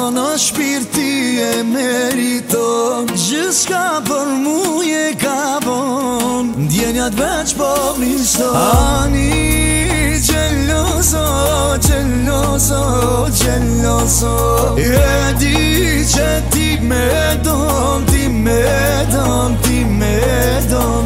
në shpirti e meriton, gjithçka për mu je ka bon, ndjenjat veç po niston. Ani gjelloso, gjelloso, gjelloso, e di që ti me don, ti me don, ti me don.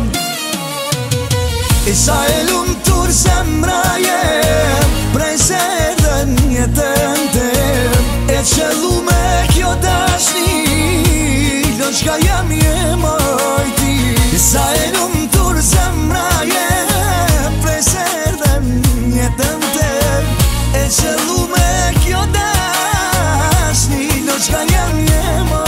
E sa e lumtur zemra jem, prej se dhe njetën tem, e qëllu me kjo dashni, loqka jam jem ojti. E sa e lumtur zemra jem, prej se dhe njetën tem, e qëllu me kjo dashni, loqka jam jem ojti.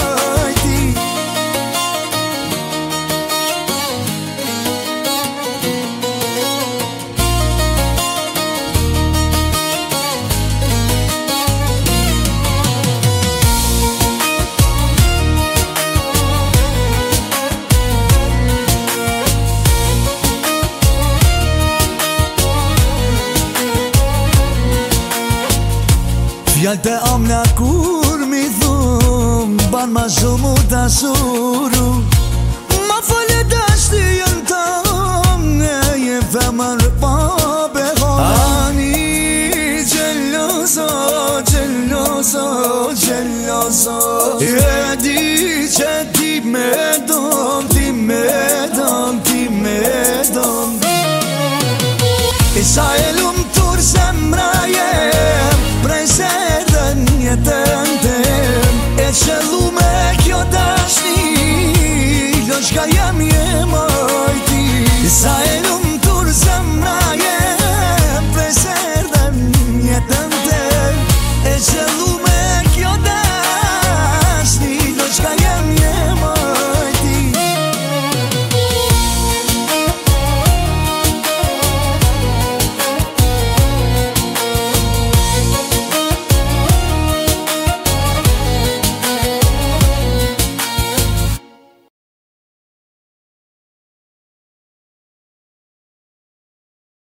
Fjallë të amna kur mi thum, ban ma shumë u dashuru, ma fole dashti jën tam, e je femër pa behon. Ani gjelloso, gjelloso, gjelloso, e di që ti me don, ti me don, ti me don. E sa e lumtur zemra jem, prej se dhe njetën tem, e qëllu me kjo dashni, loqka jam jem ojti. E sa e lumtur zemra jem, prej se dhe njetën